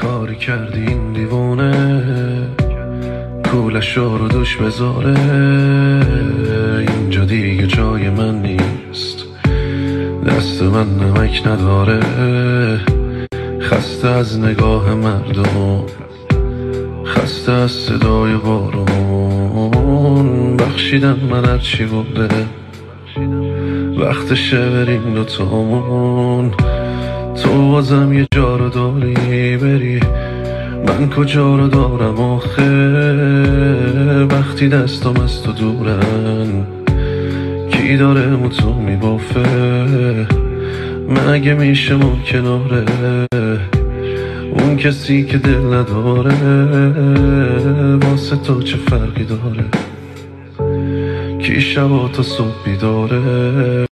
کاری کردی این دیوونه کولش رو دوش بذاره. اینجا دیگه جای من نیست، دست من نمک نداره. خسته از نگاه مردم، خسته از صدای بارون. بخشیدن من هرچی بوده، وقتشه بریم دوتامون. تو بازم یه جا رو داری بری، من کجا رو دارم آخه؟ وقتی دستم از تو دورن، کی داره موتو میبافه؟ مگه میشه ما کناره اون کسی که دل نداره؟ واسه تو چه فرقی داره؟ کی شبا تا صبح بیداره؟